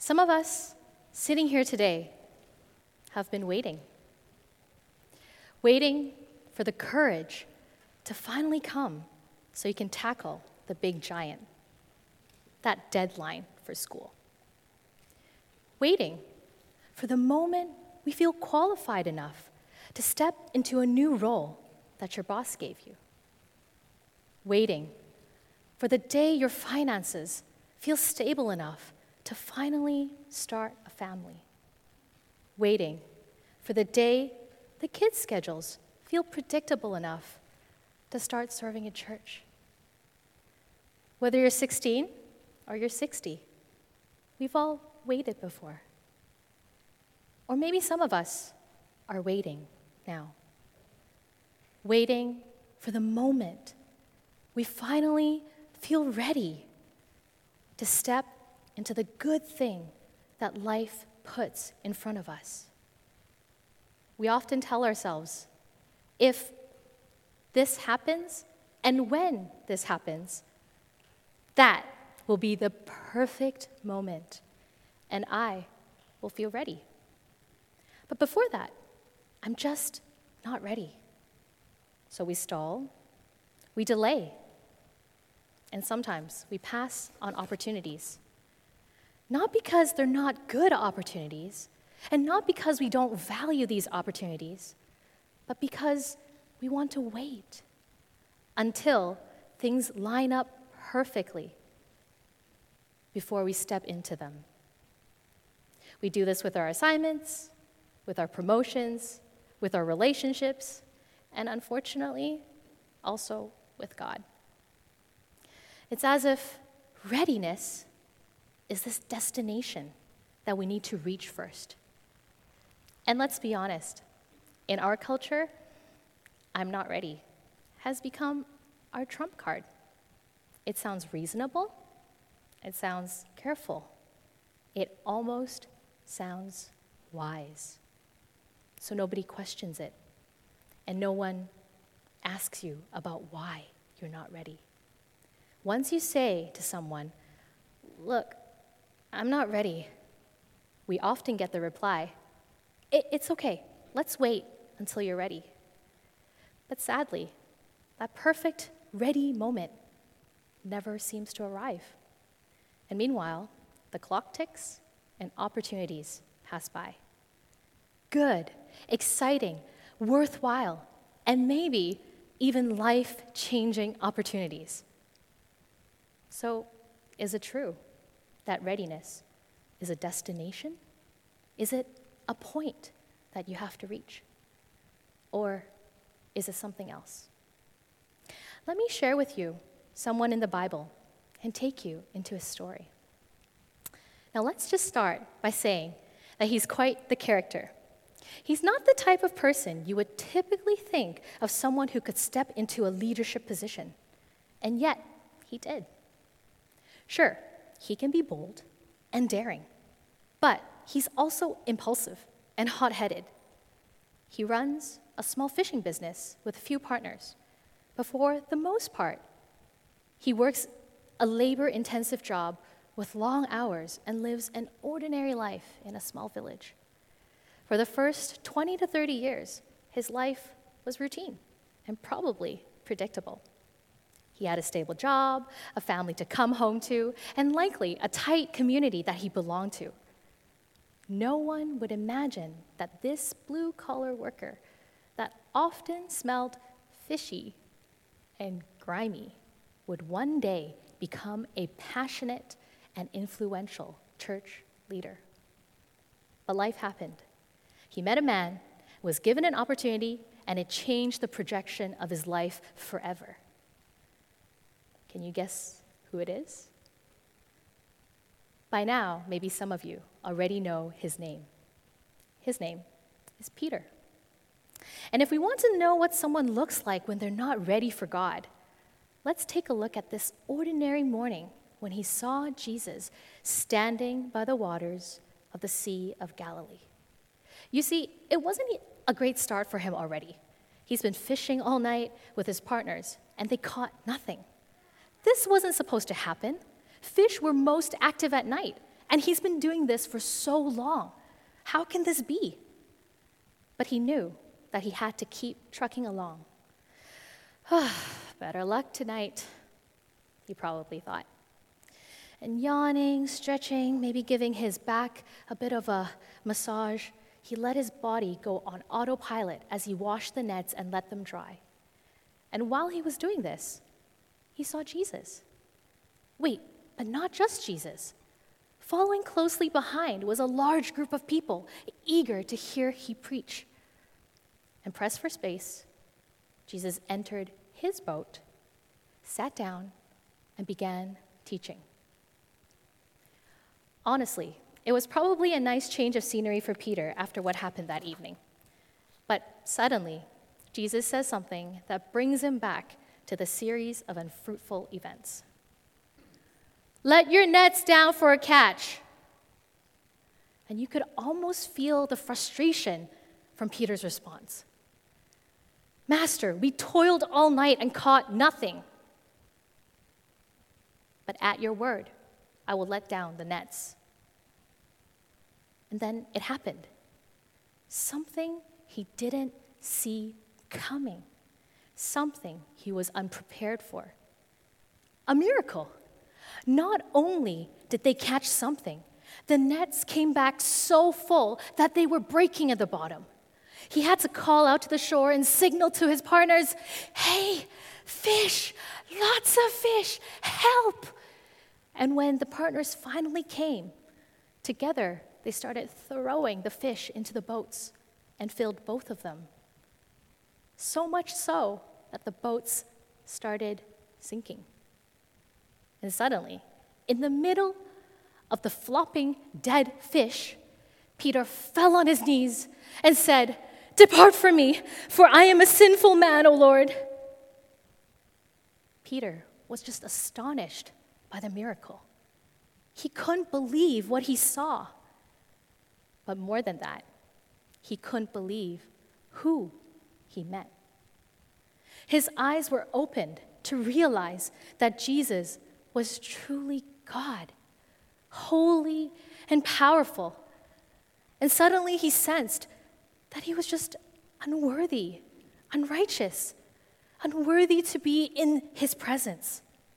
Some of us sitting here today have been waiting for the courage to finally come so you can tackle the big giant, that deadline for school. Waiting for the moment we feel qualified enough to step into a new role that your boss gave you. Waiting for the day your finances feel stable enough to finally start a family. Waiting for the day the kids' schedules feel predictable enough to start serving at church. Whether you're 16 or you're 60, we've all waited before. Or maybe some of us are waiting now. Waiting for the moment we finally feel ready to step into the good thing that life puts in front of us. We often tell ourselves, if this happens and when this happens, that will be the perfect moment and I will feel ready. But before that, I'm just not ready. So we stall, we delay, and sometimes we pass on opportunities. Not because they're not good opportunities, and not because we don't value these opportunities, but because we want to wait until things line up perfectly before we step into them. We do this with our assignments, with our promotions, with our relationships, and unfortunately, also with God. It's as if readiness is this destination that we need to reach first. And let's be honest, in our culture, I'm not ready has become our trump card. It sounds reasonable, it sounds careful, it almost sounds wise. So nobody questions it, and no one asks you about why you're not ready. Once you say to someone, look, I'm not ready, we often get the reply, it's okay, let's wait until you're ready. But sadly, that perfect ready moment never seems to arrive. And meanwhile, the clock ticks and opportunities pass by. Good, exciting, worthwhile, and maybe even life-changing opportunities. So, is it true that readiness is a destination? Is it a point that you have to reach? Or is it something else? Let me share with you someone in the Bible and take you into his story. Now let's just start by saying that he's quite the character. He's not the type of person you would typically think of someone who could step into a leadership position, and yet he did. Sure, he can be bold and daring, but he's also impulsive and hot-headed. He runs a small fishing business with a few partners, but for the most part, he works a labor-intensive job with long hours and lives an ordinary life in a small village. For the first 20 to 30 years, his life was routine and probably predictable. He had a stable job, a family to come home to, and likely a tight community that he belonged to. No one would imagine that this blue-collar worker that often smelled fishy and grimy would one day become a passionate and influential church leader. But life happened. He met a man, was given an opportunity, and it changed the projection of his life forever. Can you guess who it is? By now, maybe some of you already know his name. His name is Peter. And if we want to know what someone looks like when they're not ready for God, let's take a look at this ordinary morning when he saw Jesus standing by the waters of the Sea of Galilee. You see, it wasn't a great start for him already. He's been fishing all night with his partners, and they caught nothing. This wasn't supposed to happen. Fish were most active at night, And he's been doing this for so long. How can this be? But he knew that he had to keep trucking along. Better luck tonight, he probably thought. And yawning, stretching, maybe giving his back a bit of a massage, he let his body go on autopilot as he washed the nets and let them dry. And while he was doing this, he saw Jesus. Wait, but not just Jesus. Following closely behind was a large group of people, eager to hear he preach. And pressed for space, Jesus entered his boat, sat down, and began teaching. Honestly, it was probably a nice change of scenery for Peter after what happened that evening. But suddenly, Jesus says something that brings him back to the series of unfruitful events. Let your nets down for a catch. And you could almost feel the frustration from Peter's response. Master, we toiled all night and caught nothing. But at your word, I will let down the nets. And then it happened. Something he didn't see coming. Something he was unprepared for. A miracle. Not only did they catch something, the nets came back so full that they were breaking at the bottom. He had to call out to the shore and signal to his partners, "Hey, fish, lots of fish, help!" And when the partners finally came, together they started throwing the fish into the boats and filled both of them. So much so that the boats started sinking. And suddenly, in the middle of the flopping dead fish, Peter fell on his knees and said, "Depart from me, for I am a sinful man, O Lord." Peter was just astonished by the miracle. He couldn't believe what he saw. But more than that, he couldn't believe who he met. His eyes were opened to realize that Jesus was truly God, holy and powerful. And suddenly he sensed that he was just unworthy, unrighteous, unworthy to be in his presence.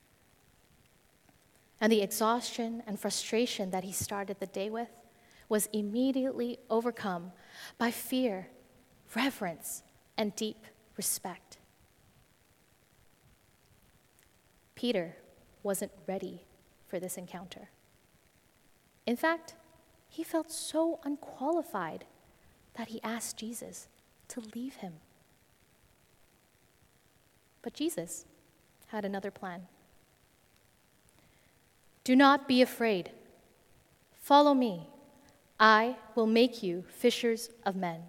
And the exhaustion and frustration that he started the day with was immediately overcome by fear, reverence, and deep respect. Peter wasn't ready for this encounter. In fact, he felt so unqualified that he asked Jesus to leave him. But Jesus had another plan. "Do not be afraid. Follow me. I will make you fishers of men."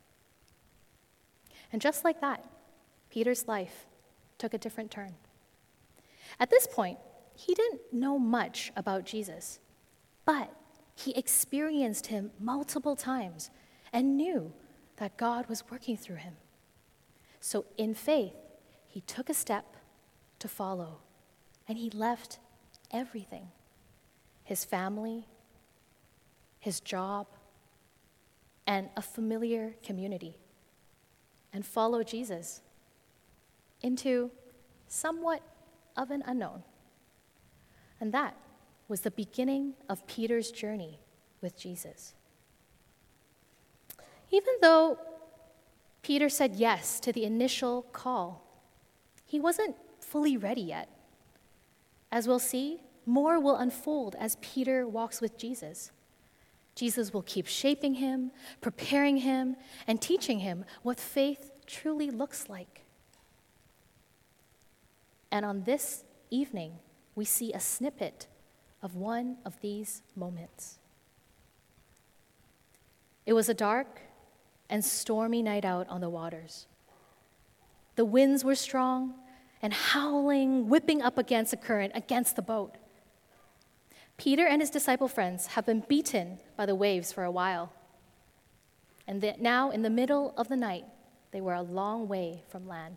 And just like that, Peter's life took a different turn. At this point, he didn't know much about Jesus, but he experienced him multiple times and knew that God was working through him. So in faith, he took a step to follow, and he left everything: his family, his job, and a familiar community, and followed Jesus into somewhat of an unknown. And that was the beginning of Peter's journey with Jesus. Even though Peter said yes to the initial call, he wasn't fully ready yet. As we'll see, more will unfold as Peter walks with Jesus. Jesus will keep shaping him, preparing him, and teaching him what faith truly looks like. And on this evening, we see a snippet of one of these moments. It was a dark and stormy night out on the waters. The winds were strong and howling, whipping up against the current, against the boat. Peter and his disciple friends have been beaten by the waves for a while. And that now, in the middle of the night, they were a long way from land.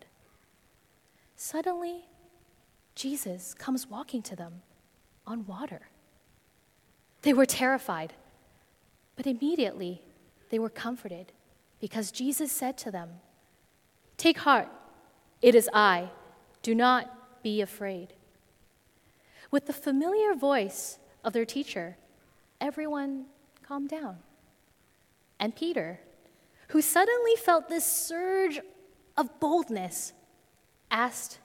Suddenly, Jesus comes walking to them on water. They were terrified, but immediately they were comforted because Jesus said to them, "Take heart, it is I. Do not be afraid." With the familiar voice of their teacher, everyone calmed down. And Peter, who suddenly felt this surge of boldness, asked,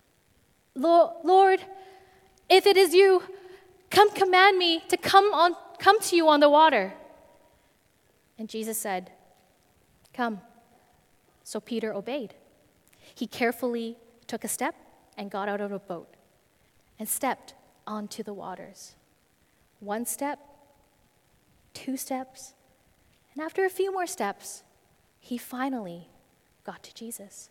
Lord, if it is you, command me to come to you on the water." And Jesus said, "Come." So Peter obeyed. He carefully took a step and got out of the boat and stepped onto the waters. 1 step, 2 steps, and after a few more steps, he finally got to Jesus.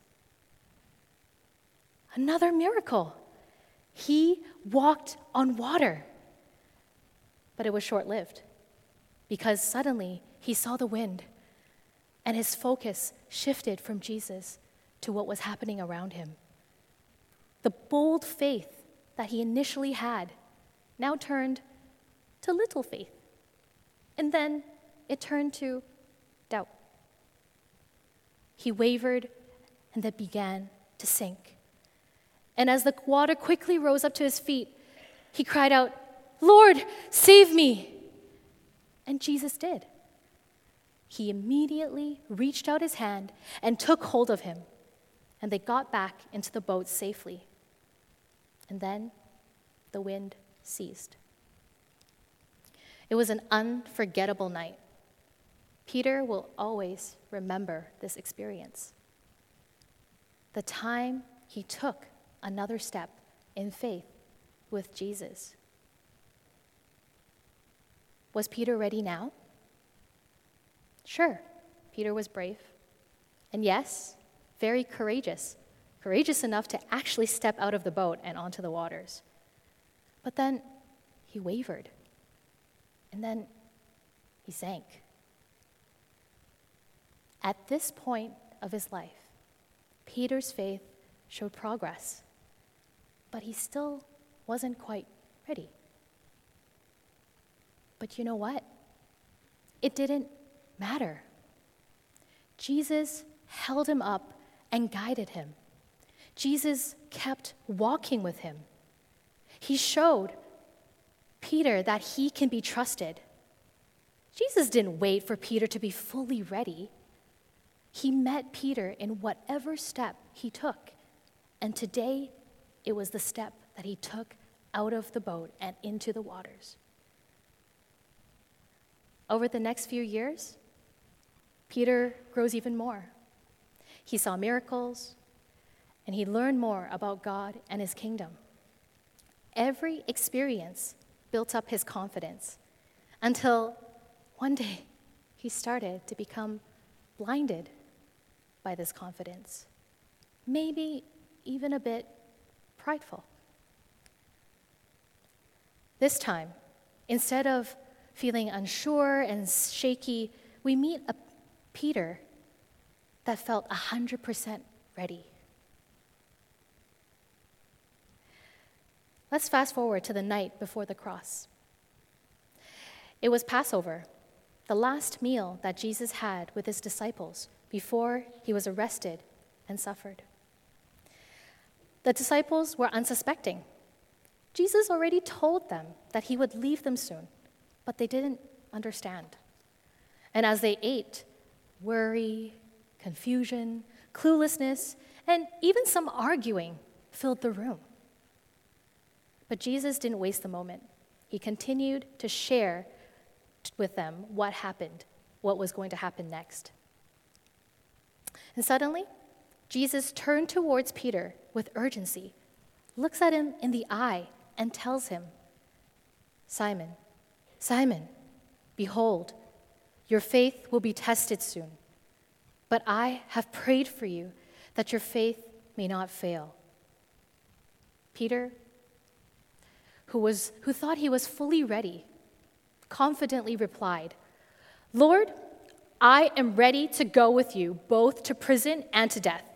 Another miracle. He walked on water. But it was short-lived because suddenly he saw the wind and his focus shifted from Jesus to what was happening around him. The bold faith that he initially had now turned to little faith. And then it turned to doubt. He wavered and then began to sink. And as the water quickly rose up to his feet, he cried out, "Lord, save me!" And Jesus did. He immediately reached out his hand and took hold of him, and they got back into the boat safely. And then the wind ceased. It was an unforgettable night. Peter will always remember this experience. The time he took another step in faith with Jesus. Was Peter ready now? Sure, Peter was brave. And yes, very courageous. Courageous enough to actually step out of the boat and onto the waters. But then he wavered. And then he sank. At this point of his life, Peter's faith showed progress, but he still wasn't quite ready. But you know what? It didn't matter. Jesus held him up and guided him. Jesus kept walking with him. He showed Peter that he can be trusted. Jesus didn't wait for Peter to be fully ready. He met Peter in whatever step he took. And today, it was the step that he took out of the boat and into the waters. Over the next few years, Peter grows even more. He saw miracles, and he learned more about God and his kingdom. Every experience built up his confidence until one day he started to become blinded by this confidence, maybe even a bit prideful. This time, instead of feeling unsure and shaky, we meet a Peter that felt 100% ready. Let's fast forward to the night before the cross. It was Passover, the last meal that Jesus had with his disciples before he was arrested and suffered. The disciples were unsuspecting. Jesus already told them that he would leave them soon, but they didn't understand. And as they ate, worry, confusion, cluelessness, and even some arguing filled the room. But Jesus didn't waste the moment. He continued to share with them what happened, what was going to happen next. And suddenly, Jesus turned towards Peter with urgency, looks at him in the eye, and tells him, "Simon, Simon, behold, your faith will be tested soon, but I have prayed for you that your faith may not fail." Peter, who thought he was fully ready, confidently replied, "Lord, I am ready to go with you both to prison and to death."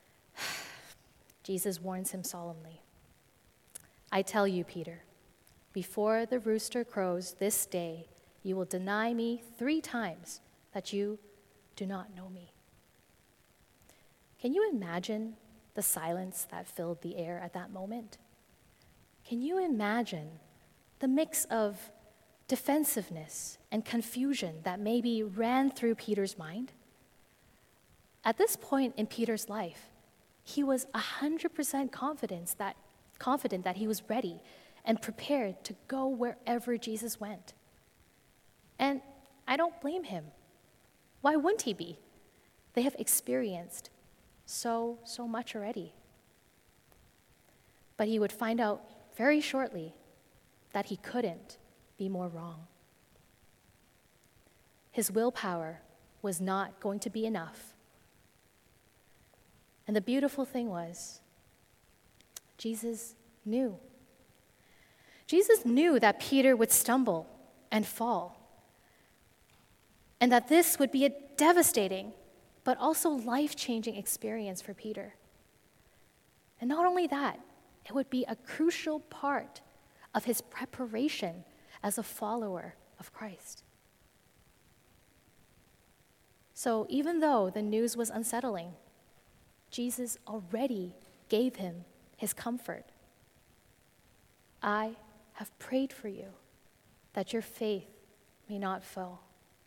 Jesus warns him solemnly, "I tell you, Peter, before the rooster crows this day, you will deny me 3 times that you do not know me." Can you imagine the silence that filled the air at that moment? Can you imagine the mix of defensiveness and confusion that maybe ran through Peter's mind? At this point in Peter's life, he was 100% confident that he was ready and prepared to go wherever Jesus went. And I don't blame him. Why wouldn't he be? They have experienced so much already. But he would find out very shortly that he couldn't be more wrong. His willpower was not going to be enough. And the beautiful thing was, Jesus knew. Jesus knew that Peter would stumble and fall, and that this would be a devastating but also life-changing experience for Peter. And not only that, it would be a crucial part of his preparation as a follower of Christ. So even though the news was unsettling, Jesus already gave him his comfort. "I have prayed for you, that your faith may not fail."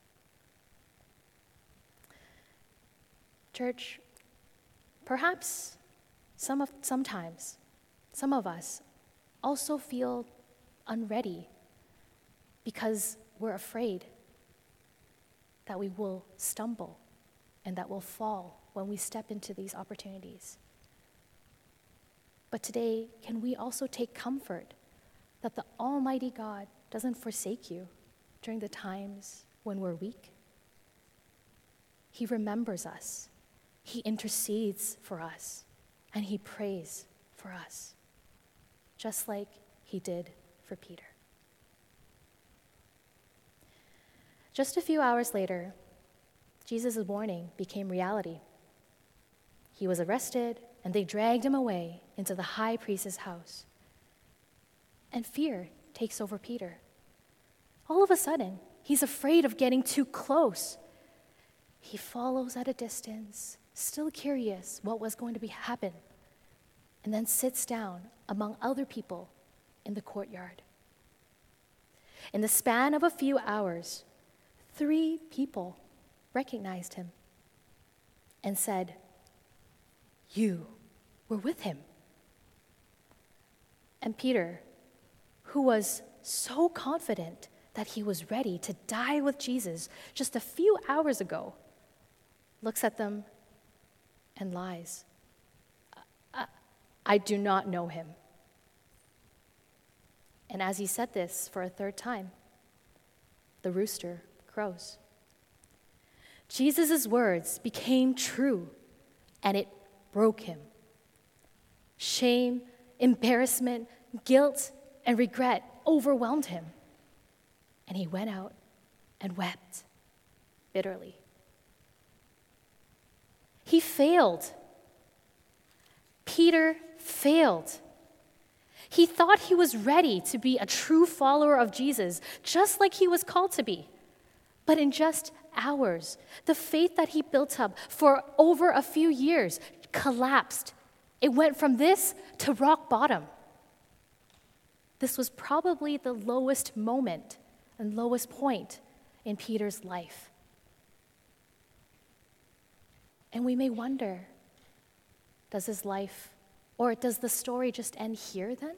Church, perhaps sometimes some of us also feel unready because we're afraid that we will stumble and that we'll fall when we step into these opportunities. But today, can we also take comfort that the Almighty God doesn't forsake you during the times when we're weak? He remembers us, He intercedes for us, and He prays for us, just like He did for Peter. Just a few hours later, Jesus' warning became reality. He was arrested, and they dragged him away into the high priest's house. And fear takes over Peter. All of a sudden, he's afraid of getting too close. He follows at a distance, still curious what was going to happen, and then sits down among other people in the courtyard. In the span of a few hours, 3 people recognized him and said, "You were with him." And Peter, who was so confident that he was ready to die with Jesus just a few hours ago, looks at them and lies. I do not know him." And as he said this for a 3rd time, the rooster crows. Jesus' words became true, and it broke him. Shame, embarrassment, guilt, and regret overwhelmed him. And he went out and wept bitterly. He failed. Peter failed. He thought he was ready to be a true follower of Jesus, just like he was called to be. But in just hours, the faith that he built up for over a few years collapsed. It went from this to rock bottom. This was probably the lowest moment and lowest point in Peter's life. And we may wonder, does his life, or does the story just end here then?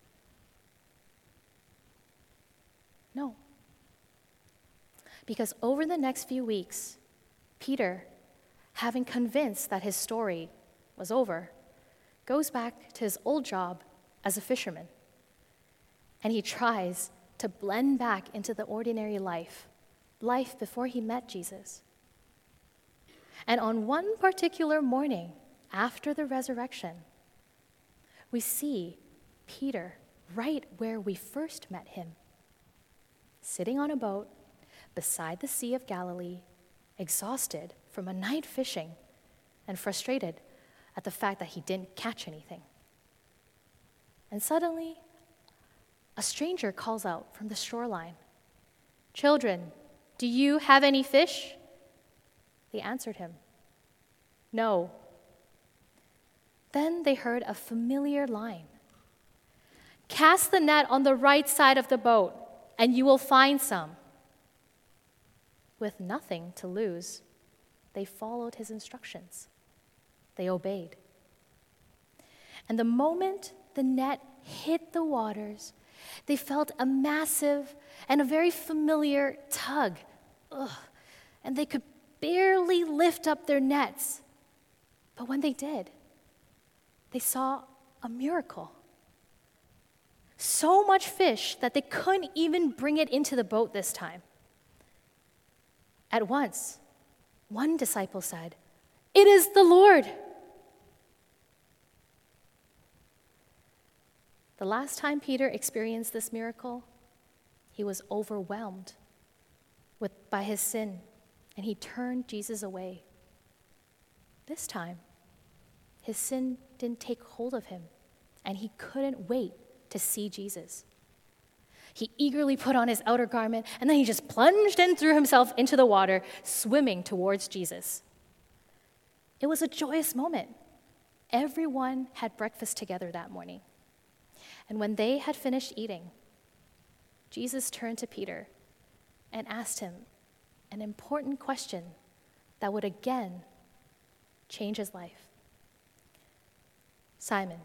No. Because over the next few weeks, Peter, having convinced that his story was over, goes back to his old job as a fisherman. And he tries to blend back into the ordinary life before he met Jesus. And on one particular morning after the resurrection, we see Peter right where we first met him, sitting on a boat beside the Sea of Galilee, exhausted from a night fishing and frustrated at the fact that he didn't catch anything. And suddenly, a stranger calls out from the shoreline, "Children, do you have any fish?" They answered him, "No." Then they heard a familiar line, "Cast the net on the right side of the boat, and you will find some." With nothing to lose, they followed his instructions. They obeyed. And the moment the net hit the waters, they felt a massive and a very familiar tug. And they could barely lift up their nets. But when they did, they saw a miracle. So much fish that they couldn't even bring it into the boat this time. At once, one disciple said, "It is the Lord." The last time Peter experienced this miracle, he was overwhelmed by his sin, and he turned Jesus away. This time, his sin didn't take hold of him, and he couldn't wait to see Jesus. He eagerly put on his outer garment, and then he just plunged and threw himself into the water, swimming towards Jesus. It was a joyous moment. Everyone had breakfast together that morning. And when they had finished eating, Jesus turned to Peter and asked him an important question that would again change his life. "Simon,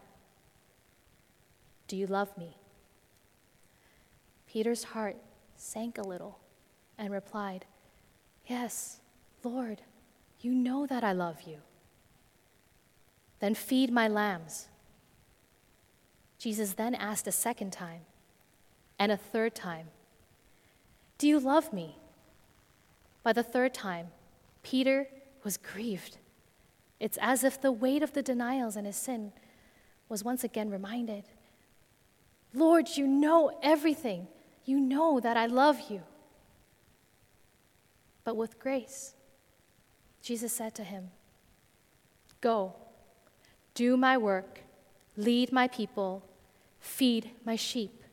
do you love me?" Peter's heart sank a little and replied, "Yes, Lord, you know that I love you." "Then feed my lambs." Jesus then asked a second time and a third time, "Do you love me?" By the third time, Peter was grieved. It's as if the weight of the denials and his sin was once again reminded. "Lord, you know everything. You know that I love you." But with grace, Jesus said to him, "Go, do my work, lead my people, feed my sheep."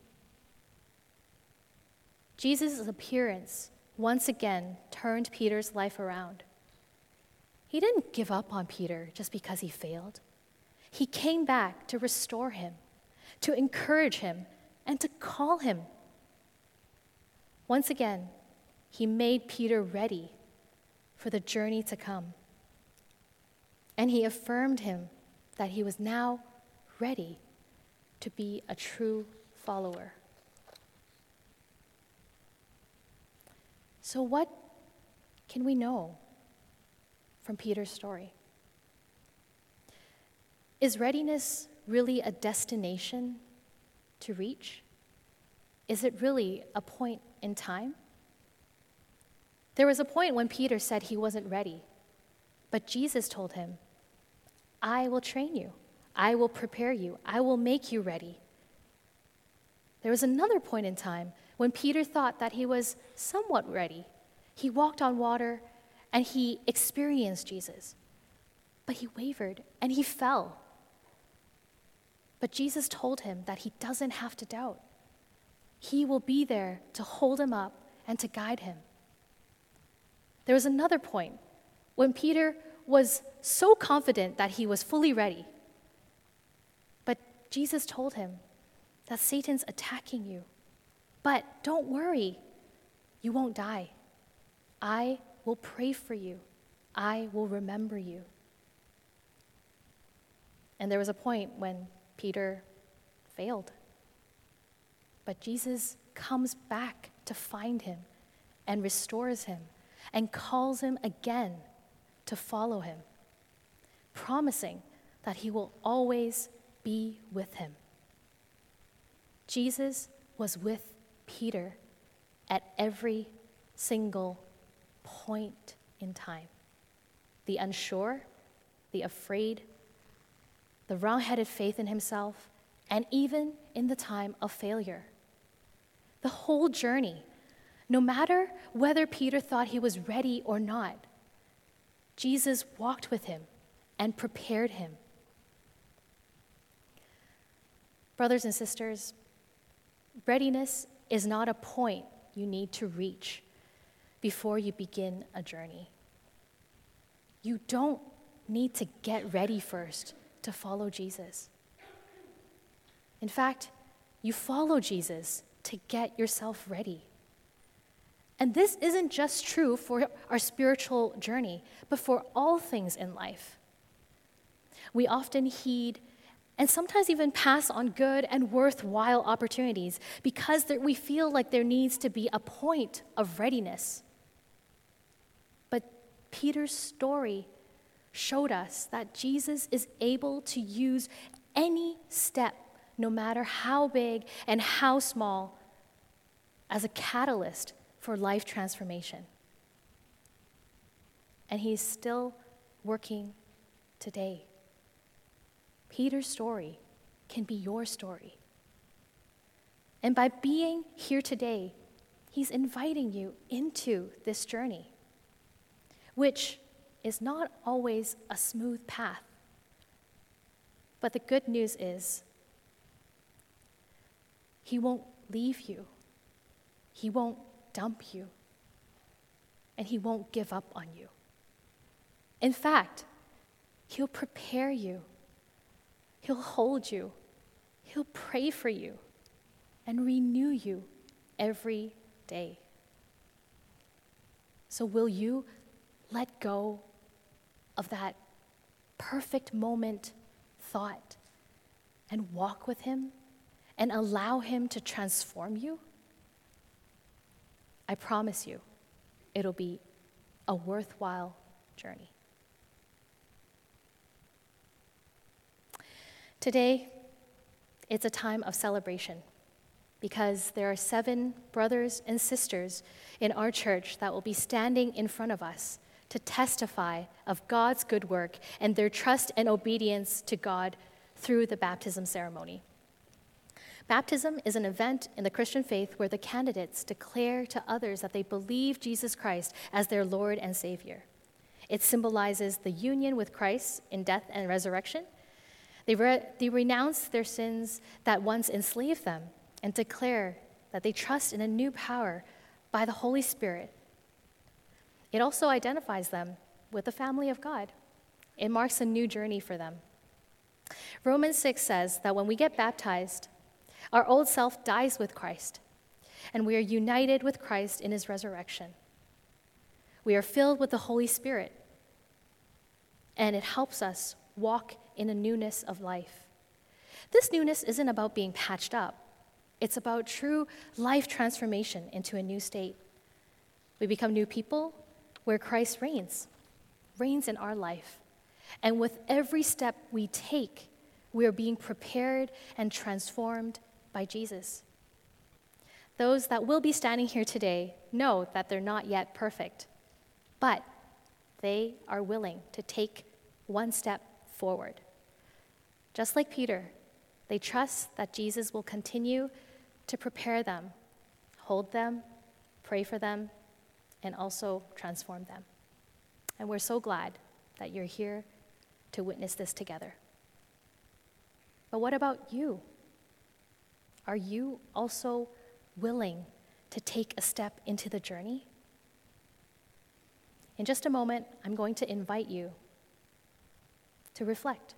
Jesus' appearance once again turned Peter's life around. He didn't give up on Peter just because he failed. He came back to restore him, to encourage him, and to call him. Once again, he made Peter ready for the journey to come. And he affirmed him that he was now ready to be a true follower. So what can we know from Peter's story? Is readiness really a destination to reach? Is it really a point in time? There was a point when Peter said he wasn't ready, but Jesus told him, "I will train you. I will prepare you. I will make you ready." There was another point in time when Peter thought that he was somewhat ready. He walked on water and he experienced Jesus, but he wavered and he fell. But Jesus told him that he doesn't have to doubt. He will be there to hold him up and to guide him. There was another point when Peter was so confident that he was fully ready. But Jesus told him that Satan's attacking you. But don't worry, you won't die. I will pray for you. I will remember you. And there was a point when Peter failed. But Jesus comes back to find him and restores him and calls him again to follow him, promising that he will always be with him. Jesus was with Peter at every single point in time. The unsure, the afraid, the wrong-headed faith in himself, and even in the time of failure. The whole journey, no matter whether Peter thought he was ready or not, Jesus walked with him and prepared him. Brothers and sisters, Readiness is not a point you need to reach before you begin a journey. You don't need to get ready first to follow Jesus. In fact, you follow Jesus to get yourself ready. And this isn't just true for our spiritual journey, but for all things in life. We often heed and sometimes even pass on good and worthwhile opportunities because we feel like there needs to be a point of readiness. But Peter's story showed us that Jesus is able to use any step, no matter how big and how small, as a catalyst for life transformation. And he's still working today. Peter's story can be your story. And by being here today, he's inviting you into this journey, which is not always a smooth path. But the good news is, he won't leave you. He won't dump you. And he won't give up on you. In fact, he'll prepare you. He'll hold you. He'll pray for you and renew you every day. So will you let go of that perfect moment thought and walk with him and allow him to transform you? I promise you, it'll be a worthwhile journey. Today, it's a time of celebration because there are 7 brothers and sisters in our church that will be standing in front of us to testify of God's good work and their trust and obedience to God through the baptism ceremony. Baptism is an event in the Christian faith where the candidates declare to others that they believe Jesus Christ as their Lord and Savior. It symbolizes the union with Christ in death and resurrection. They renounce their sins that once enslaved them and declare that they trust in a new power by the Holy Spirit. It also identifies them with the family of God. It marks a new journey for them. Romans 6 says that when we get baptized, our old self dies with Christ, and we are united with Christ in his resurrection. We are filled with the Holy Spirit, and it helps us walk in a newness of life. This newness isn't about being patched up. It's about true life transformation into a new state. We become new people where Christ reigns in our life. And with every step we take, we are being prepared and transformed by Jesus. Those that will be standing here today know that they're not yet perfect, but they are willing to take one step forward. Just like Peter, they trust that Jesus will continue to prepare them, hold them, pray for them, and also transform them. And we're so glad that you're here to witness this together. But what about you? Are you also willing to take a step into the journey? In just a moment, I'm going to invite you to reflect.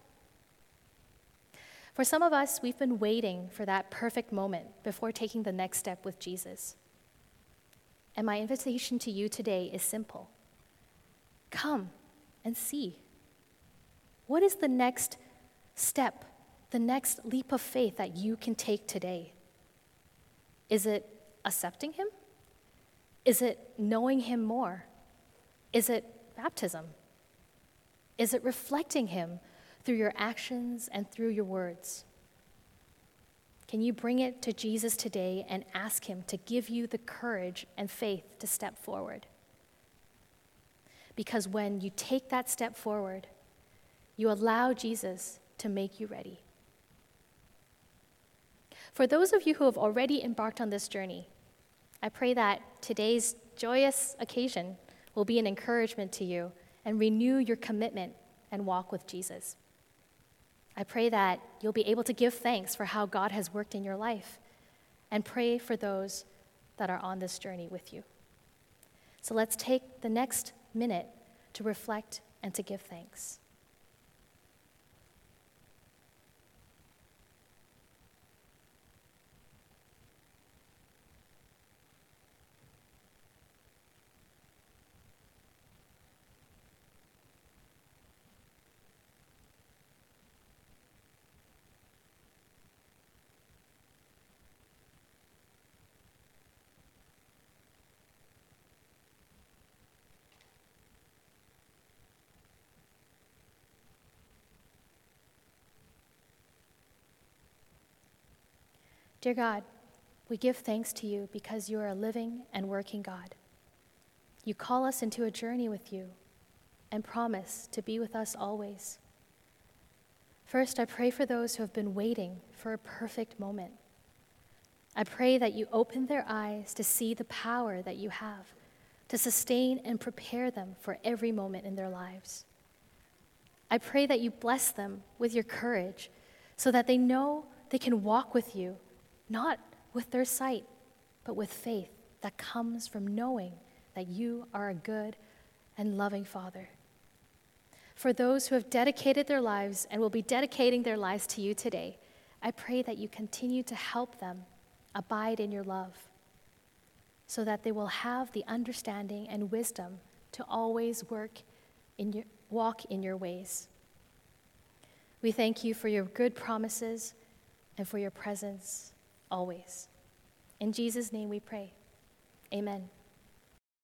For some of us, we've been waiting for that perfect moment before taking the next step with Jesus. And my invitation to you today is simple. Come and see. What is the next step, the next leap of faith that you can take today? Is it accepting him? Is it knowing him more? Is it baptism? Is it reflecting him through your actions and through your words? Can you bring it to Jesus today and ask him to give you the courage and faith to step forward? Because when you take that step forward, you allow Jesus to make you ready. For those of you who have already embarked on this journey, I pray that today's joyous occasion will be an encouragement to you and renew your commitment and walk with Jesus. I pray that you'll be able to give thanks for how God has worked in your life and pray for those that are on this journey with you. So let's take the next minute to reflect and to give thanks. Dear God, we give thanks to you because you are a living and working God. You call us into a journey with you and promise to be with us always. First, I pray for those who have been waiting for a perfect moment. I pray that you open their eyes to see the power that you have to sustain and prepare them for every moment in their lives. I pray that you bless them with your courage so that they know they can walk with you, not with their sight, but with faith that comes from knowing that you are a good and loving Father. For those who have dedicated their lives and will be dedicating their lives to you today, I pray that you continue to help them abide in your love so that they will have the understanding and wisdom to always walk in your ways. We thank you for your good promises and for your presence always. In Jesus' name we pray. Amen.